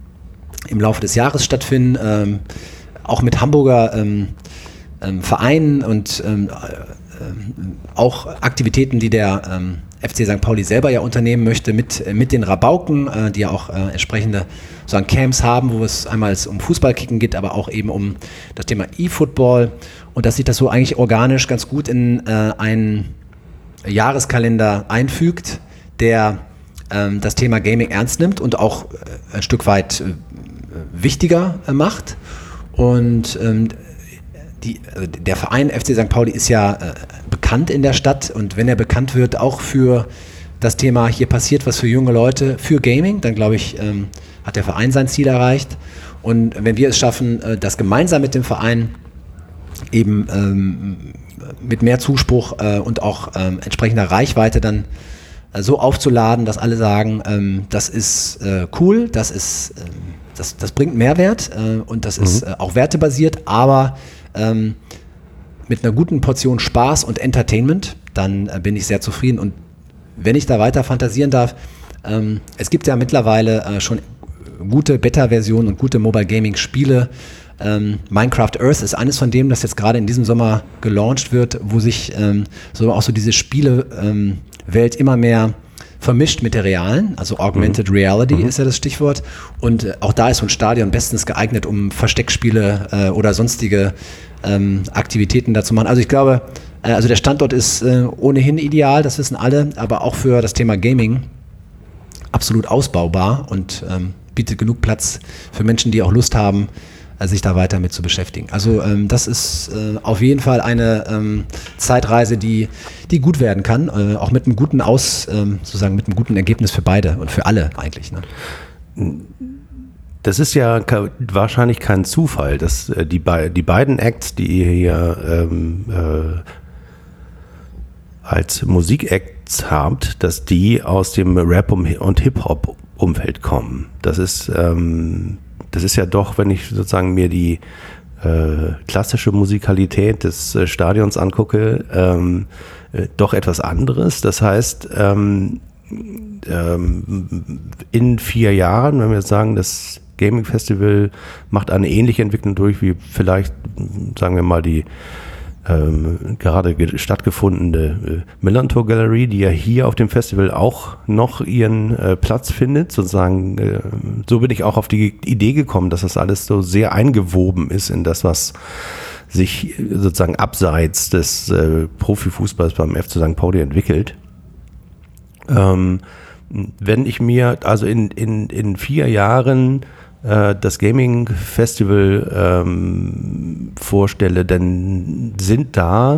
im Laufe des Jahres stattfinden, ähm, auch mit Hamburger ähm, ähm, Vereinen und ähm, äh, auch Aktivitäten, die der ähm, F C Sankt Pauli selber ja unternehmen möchte mit, mit den Rabauken, äh, die ja auch äh, entsprechende sozusagen Camps haben, wo es einmal um Fußballkicken geht, aber auch eben um das Thema E-Football und dass sich das so eigentlich organisch ganz gut in äh, einen Jahreskalender einfügt, der ähm, das Thema Gaming ernst nimmt und auch äh, ein Stück weit äh, wichtiger äh, macht. Und ähm, Die, also der Verein F C Sankt Pauli ist ja äh, bekannt in der Stadt und wenn er bekannt wird, auch für das Thema, hier passiert was für junge Leute, für Gaming, dann glaube ich, ähm, hat der Verein sein Ziel erreicht. Und wenn wir es schaffen, äh, das gemeinsam mit dem Verein eben ähm, mit mehr Zuspruch äh, und auch ähm, entsprechender Reichweite dann äh, so aufzuladen, dass alle sagen, ähm, das ist äh, cool, das ist, äh, das, das bringt Mehrwert äh, und das mhm. ist äh, auch wertebasiert, aber Ähm, mit einer guten Portion Spaß und Entertainment, dann äh, bin ich sehr zufrieden. Und wenn ich da weiter fantasieren darf, ähm, es gibt ja mittlerweile äh, schon gute Beta-Versionen und gute Mobile-Gaming-Spiele. Ähm, Minecraft Earth ist eines von denen, das jetzt gerade in diesem Sommer gelauncht wird, wo sich ähm, so auch so diese Spiele-Welt ähm, immer mehr vermischt mit der realen, also Augmented mhm. Reality mhm. ist ja das Stichwort. Und äh, auch da ist so ein Stadion bestens geeignet, um Versteckspiele äh, oder sonstige ähm, Aktivitäten da zu machen. Also ich glaube, äh, also der Standort ist äh, ohnehin ideal, das wissen alle, aber auch für das Thema Gaming absolut ausbaubar und ähm, bietet genug Platz für Menschen, die auch Lust haben, äh, sich da weiter mit zu beschäftigen. Also ähm, das ist äh, auf jeden Fall eine ähm, Zeitreise, die, die gut werden kann, äh, auch mit einem guten Aus, ähm, sozusagen mit einem guten Ergebnis für beide und für alle eigentlich. Ne? Das ist ja ke- wahrscheinlich kein Zufall, dass äh, die, be- die beiden Acts, die ihr hier ähm, äh, als Musikacts habt, dass die aus dem Rap- und Hip-Hop-Umfeld kommen. Das ist, ähm, das ist ja doch, wenn ich sozusagen mir die äh, klassische Musikalität des äh, Stadions angucke, ähm, äh, doch etwas anderes. Das heißt, ähm, ähm, in vier Jahren, wenn wir jetzt sagen, das Gaming Festival macht eine ähnliche Entwicklung durch, wie vielleicht, sagen wir mal, die ähm, gerade ge- stattgefundene äh, Millantor Gallery, die ja hier auf dem Festival auch noch ihren äh, Platz findet, sozusagen. Äh, so bin ich auch auf die Idee gekommen, dass das alles so sehr eingewoben ist in das, was sich sozusagen abseits des äh, Profifußballs beim F C Sankt Pauli entwickelt. Ähm, wenn ich mir also in, in, in vier Jahren äh, das Gaming Festival ähm, vorstelle, dann sind da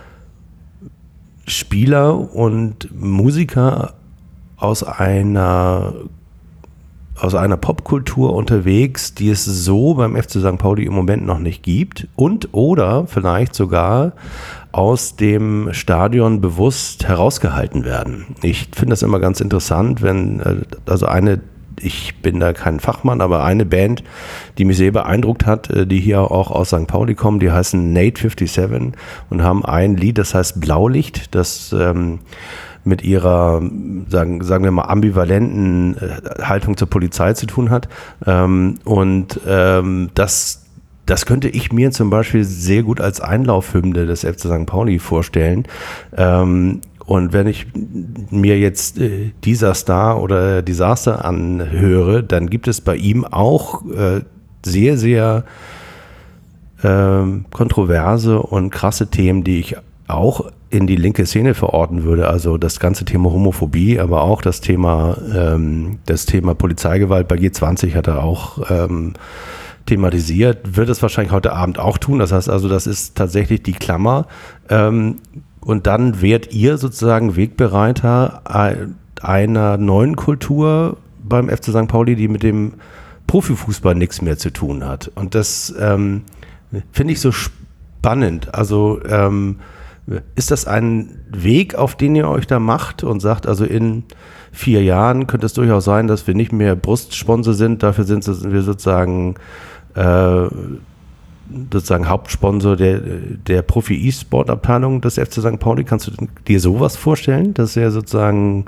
Spieler und Musiker aus einer aus einer Popkultur unterwegs, die es so beim F C Sankt Pauli im Moment noch nicht gibt und oder vielleicht sogar aus dem Stadion bewusst herausgehalten werden. Ich finde das immer ganz interessant, wenn, also eine, ich bin da kein Fachmann, aber eine Band, die mich sehr beeindruckt hat, die hier auch aus Sankt Pauli kommen, die heißen Nate fünfundfünfzig und haben ein Lied, das heißt Blaulicht, das ähm, mit ihrer, sagen, sagen wir mal, ambivalenten Haltung zur Polizei zu tun hat. Ähm, und ähm, das Das könnte ich mir zum Beispiel sehr gut als Einlaufhymne des F C Sankt Pauli vorstellen. Ähm, und wenn ich mir jetzt äh, dieser Star oder Disaster anhöre, dann gibt es bei ihm auch äh, sehr, sehr äh, kontroverse und krasse Themen, die ich auch in die linke Szene verorten würde. Also das ganze Thema Homophobie, aber auch das Thema, ähm, das Thema Polizeigewalt bei G zwanzig hat er auch ähm, thematisiert, wird es wahrscheinlich heute Abend auch tun. Das heißt also, das ist tatsächlich die Klammer. Ähm, und dann wärt ihr sozusagen Wegbereiter einer neuen Kultur beim F C Sankt Pauli, die mit dem Profifußball nichts mehr zu tun hat. Und das ähm, finde ich so spannend. Also ähm, ist das ein Weg, auf den ihr euch da macht und sagt, also in vier Jahren könnte es durchaus sein, dass wir nicht mehr Brustsponsor sind, dafür sind wir sozusagen äh, sozusagen Hauptsponsor der, der Profi-E-Sport-Abteilung des F C Sankt Pauli. Kannst du dir sowas vorstellen, dass er sozusagen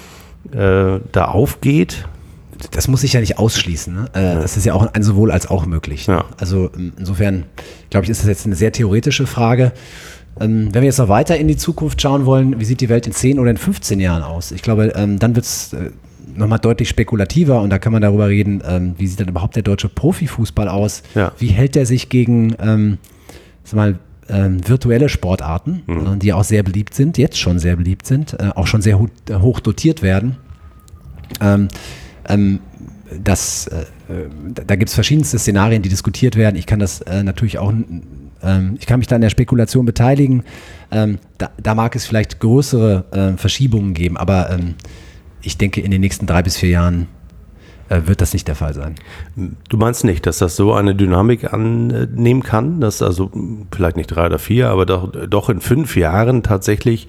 äh, da aufgeht? Das muss ich ja nicht ausschließen. Ne? Äh, ja. Das ist ja auch ein sowohl als auch möglich. Ne? Ja. Also insofern, glaube ich, ist das jetzt eine sehr theoretische Frage. Ähm, wenn wir jetzt noch weiter in die Zukunft schauen wollen, wie sieht die Welt in zehn oder in fünfzehn Jahren aus? Ich glaube, ähm, dann wird es äh, nochmal deutlich spekulativer und da kann man darüber reden, ähm, wie sieht denn überhaupt der deutsche Profifußball aus? Ja. Wie hält der sich gegen ähm, sag mal, ähm, virtuelle Sportarten, mhm. äh, die auch sehr beliebt sind, jetzt schon sehr beliebt sind, äh, auch schon sehr ho- hoch dotiert werden? Ähm, ähm, das, äh, da gibt es verschiedenste Szenarien, die diskutiert werden. Ich kann das äh, natürlich auch Ich kann mich da an der Spekulation beteiligen. Ähm, da, da mag es vielleicht größere äh, Verschiebungen geben, aber ähm, ich denke, in den nächsten drei bis vier Jahren äh, wird das nicht der Fall sein. Du meinst nicht, dass das so eine Dynamik annehmen kann, dass also vielleicht nicht drei oder vier, aber doch, doch in fünf Jahren tatsächlich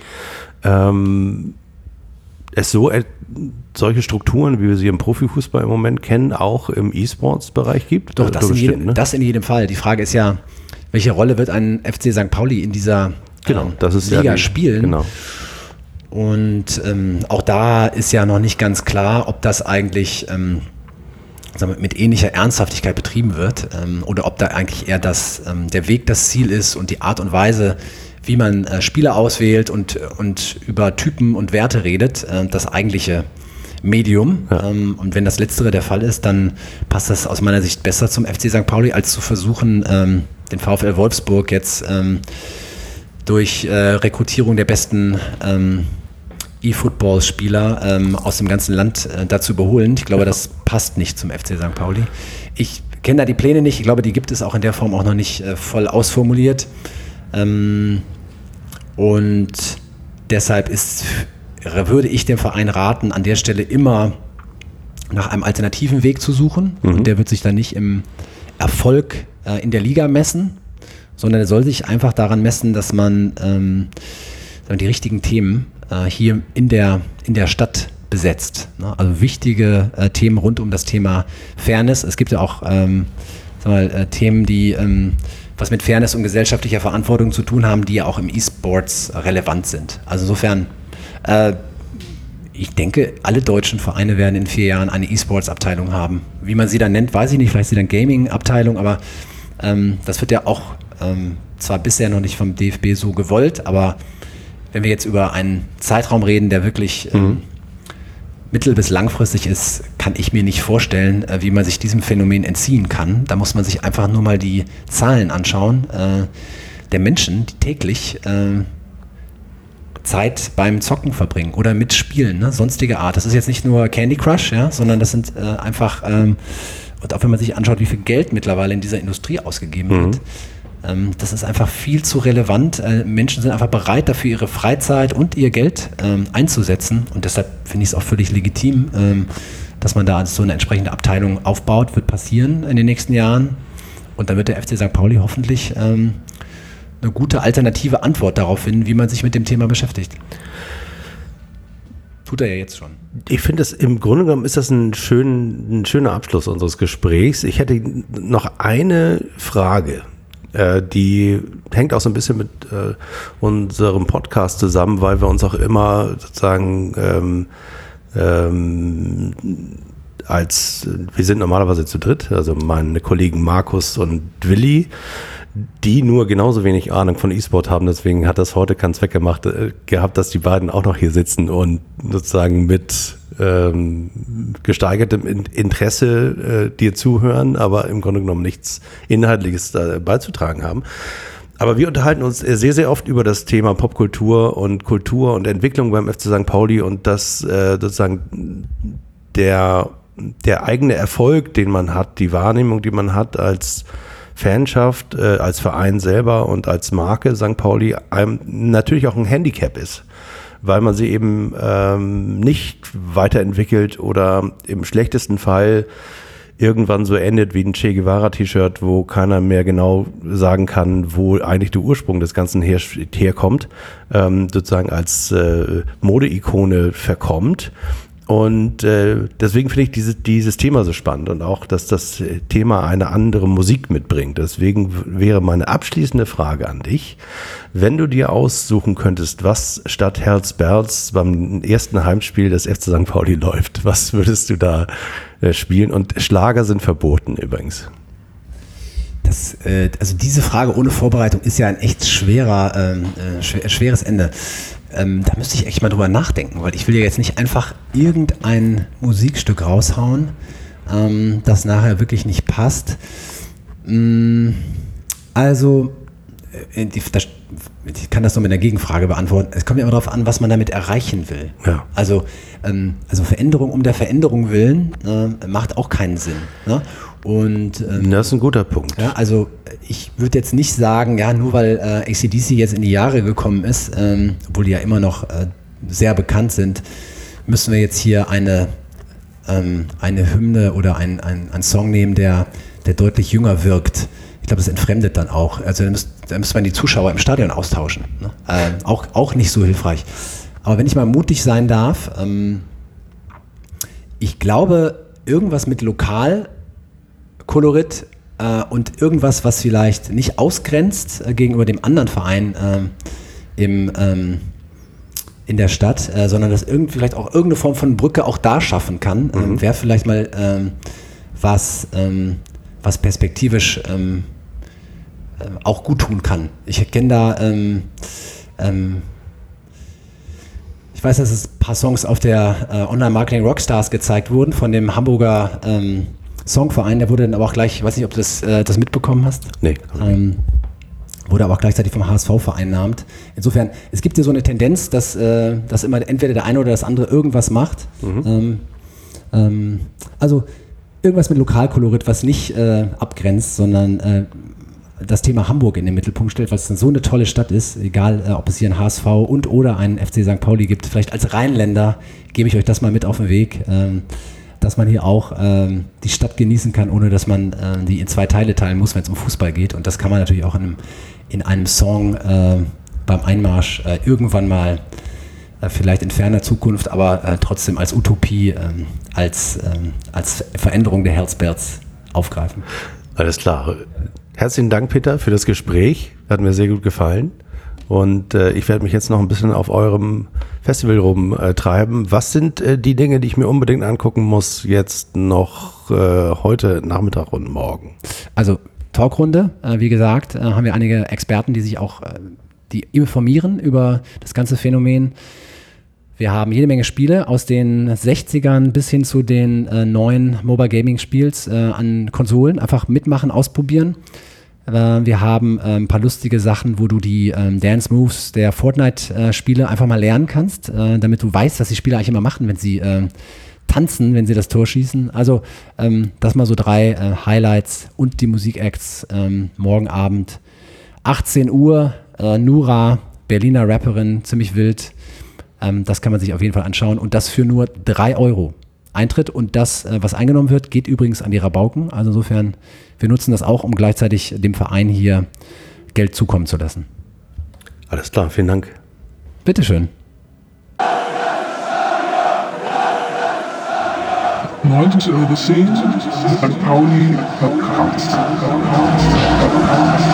ähm, es so äh, solche Strukturen, wie wir sie im Profifußball im Moment kennen, auch im E-Sports-Bereich gibt? Doch, das, in jedem, ne? das in jedem Fall. Die Frage ist ja, welche Rolle wird ein F C Sankt Pauli in dieser genau, das ist Liga ja die, spielen? Genau. Und ähm, auch da ist ja noch nicht ganz klar, ob das eigentlich ähm, sagen wir, mit ähnlicher Ernsthaftigkeit betrieben wird ähm, oder ob da eigentlich eher das, ähm, der Weg das Ziel ist und die Art und Weise, wie man äh, Spieler auswählt und, und über Typen und Werte redet, äh, das eigentliche Medium. Ja. Ähm, und wenn das Letztere der Fall ist, dann passt das aus meiner Sicht besser zum F C Sankt Pauli, als zu versuchen, ähm, den VfL Wolfsburg jetzt ähm, durch äh, Rekrutierung der besten ähm, E-Football-Spieler ähm, aus dem ganzen Land äh, dazu überholen. Ich glaube, ja. das passt nicht zum F C Sankt Pauli. Ich kenne da die Pläne nicht. Ich glaube, die gibt es auch in der Form auch noch nicht äh, voll ausformuliert. Ähm, und deshalb ist, würde ich dem Verein raten, an der Stelle immer nach einem alternativen Weg zu suchen. Mhm. Und der wird sich dann nicht im Erfolg äh, in der Liga messen, sondern er soll sich einfach daran messen, dass man ähm, wir, die richtigen Themen äh, hier in der, in der Stadt besetzt. Ne? Also wichtige äh, Themen rund um das Thema Fairness. Es gibt ja auch ähm, sag mal, äh, Themen, die ähm, was mit Fairness und gesellschaftlicher Verantwortung zu tun haben, die ja auch im E-Sports relevant sind. Also insofern, äh, ich denke, alle deutschen Vereine werden in vier Jahren eine E-Sports-Abteilung haben. Wie man sie dann nennt, weiß ich nicht, vielleicht ist sie dann Gaming-Abteilung, aber ähm, das wird ja auch ähm, zwar bisher noch nicht vom D F B so gewollt, aber wenn wir jetzt über einen Zeitraum reden, der wirklich ähm, mhm. mittel- bis langfristig ist, kann ich mir nicht vorstellen, äh, wie man sich diesem Phänomen entziehen kann. Da muss man sich einfach nur mal die Zahlen anschauen, äh, der Menschen, die täglich äh, Zeit beim Zocken verbringen oder mitspielen, ne? Sonstige Art. Das ist jetzt nicht nur Candy Crush, ja, sondern das sind äh, einfach, ähm, und auch wenn man sich anschaut, wie viel Geld mittlerweile in dieser Industrie ausgegeben mhm. wird, ähm, das ist einfach viel zu relevant. Äh, Menschen sind einfach bereit, dafür ihre Freizeit und ihr Geld ähm, einzusetzen und deshalb finde ich es auch völlig legitim, ähm, dass man da so eine entsprechende Abteilung aufbaut, wird passieren in den nächsten Jahren und dann wird der F C Sankt Pauli hoffentlich ähm, eine gute alternative Antwort darauf finden, wie man sich mit dem Thema beschäftigt. Tut er ja jetzt schon. Ich finde, das im Grunde genommen ist das ein, schön, ein schöner Abschluss unseres Gesprächs. Ich hätte noch eine Frage, äh, die hängt auch so ein bisschen mit äh, unserem Podcast zusammen, weil wir uns auch immer sozusagen ähm, ähm, als, wir sind normalerweise zu dritt, also meine Kollegen Markus und Willi, die nur genauso wenig Ahnung von E-Sport haben, deswegen hat das heute keinen Zweck gemacht, äh, gehabt, dass die beiden auch noch hier sitzen und sozusagen mit ähm, gesteigertem in- Interesse äh, dir zuhören, aber im Grunde genommen nichts Inhaltliches da beizutragen haben. Aber wir unterhalten uns sehr, sehr oft über das Thema Popkultur und Kultur und Entwicklung beim F C Sankt Pauli und dass äh, sozusagen der, der eigene Erfolg, den man hat, die Wahrnehmung, die man hat als Fanschaft, äh, als Verein selber und als Marke Sankt Pauli einem natürlich auch ein Handicap ist, weil man sie eben ähm, nicht weiterentwickelt oder im schlechtesten Fall irgendwann so endet wie ein Che Guevara-T-Shirt, wo keiner mehr genau sagen kann, wo eigentlich der Ursprung des Ganzen her, herkommt, ähm, sozusagen als äh, Modeikone verkommt. Und äh, deswegen finde ich diese, dieses Thema so spannend und auch, dass das Thema eine andere Musik mitbringt. Deswegen w- wäre meine abschließende Frage an dich, wenn du dir aussuchen könntest, was statt Herz-Berz beim ersten Heimspiel des F C Sankt Pauli läuft, was würdest du da äh, spielen? Und Schlager sind verboten übrigens. Das, äh, also diese Frage ohne Vorbereitung ist ja ein echt schwerer, ähm, äh, schwer, schweres Ende. Ähm, da müsste ich echt mal drüber nachdenken, weil ich will ja jetzt nicht einfach irgendein Musikstück raushauen, ähm, das nachher wirklich nicht passt. Ähm, also, äh, die, das, ich kann das nur mit einer Gegenfrage beantworten. Es kommt ja immer darauf an, was man damit erreichen will. Ja. Also, ähm, also Veränderung um der Veränderung willen äh, macht auch keinen Sinn. Ne? Und, ähm, das ist ein guter Punkt. Ja, also ich würde jetzt nicht sagen, ja, nur weil äh, A C D C jetzt in die Jahre gekommen ist, ähm, obwohl die ja immer noch äh, sehr bekannt sind, müssen wir jetzt hier eine, ähm, eine Hymne oder ein, ein, ein Song nehmen, der, der deutlich jünger wirkt. Ich glaube, das entfremdet dann auch. Also da müsste, da müsste man die Zuschauer im Stadion austauschen. Ne? Ähm, auch, auch nicht so hilfreich. Aber wenn ich mal mutig sein darf, ähm, ich glaube, irgendwas mit lokal Kolorit äh, und irgendwas, was vielleicht nicht ausgrenzt äh, gegenüber dem anderen Verein äh, im, ähm, in der Stadt, äh, sondern das irgendwie vielleicht auch irgendeine Form von Brücke auch da schaffen kann, mhm. ähm, wäre vielleicht mal ähm, was, ähm, was perspektivisch ähm, äh, auch gut tun kann. Ich kenne da ähm, ähm, ich weiß, dass es ein paar Songs auf der äh, Online-Marketing Rockstars gezeigt wurden von dem Hamburger ähm, Songverein, der wurde dann aber auch gleich, ich weiß nicht, ob du das, äh, das mitbekommen hast. Nee. Ähm, wurde aber auch gleichzeitig vom H S V vereinnahmt. Insofern, es gibt ja so eine Tendenz, dass, äh, dass immer entweder der eine oder das andere irgendwas macht. Mhm. Ähm, ähm, also irgendwas mit Lokalkolorit, was nicht äh, abgrenzt, sondern äh, das Thema Hamburg in den Mittelpunkt stellt, weil es so eine tolle Stadt ist, egal äh, ob es hier einen H S V und oder einen F C Sankt Pauli gibt. Vielleicht als Rheinländer gebe ich euch das mal mit auf den Weg. Ähm, dass man hier auch ähm, die Stadt genießen kann, ohne dass man äh, die in zwei Teile teilen muss, wenn es um Fußball geht. Und das kann man natürlich auch in einem, in einem Song äh, beim Einmarsch äh, irgendwann mal, äh, vielleicht in ferner Zukunft, aber äh, trotzdem als Utopie, ähm, als, ähm, als Veränderung der Herzberts aufgreifen. Alles klar. Herzlichen Dank, Peter, für das Gespräch. Hat mir sehr gut gefallen. Und äh, ich werde mich jetzt noch ein bisschen auf eurem Festival rumtreiben. Äh, Was sind äh, die Dinge, die ich mir unbedingt angucken muss, jetzt noch äh, heute Nachmittag und morgen? Also Talkrunde, äh, wie gesagt, äh, haben wir einige Experten, die sich auch äh, die informieren über das ganze Phänomen. Wir haben jede Menge Spiele aus den sechzigern bis hin zu den äh, neuen Mobile Gaming Spiels äh, an Konsolen. Einfach mitmachen, ausprobieren. Äh, wir haben äh, ein paar lustige Sachen, wo du die ähm, Dance Moves der Fortnite-Spiele äh, einfach mal lernen kannst, äh, damit du weißt, was die Spieler eigentlich immer machen, wenn sie äh, tanzen, wenn sie das Tor schießen. Also ähm, das mal so drei äh, Highlights und die Musikacts ähm, morgen Abend. achtzehn Uhr, äh, Nura, Berliner Rapperin, ziemlich wild. Ähm, das kann man sich auf jeden Fall anschauen und das für nur drei Euro Eintritt. Und das, äh, was eingenommen wird, geht übrigens an die Rabauken. Also insofern, wir nutzen das auch, um gleichzeitig dem Verein hier Geld zukommen zu lassen. Alles klar, vielen Dank. Bitteschön. neunzig Uhr Sankt Pauli Podcast.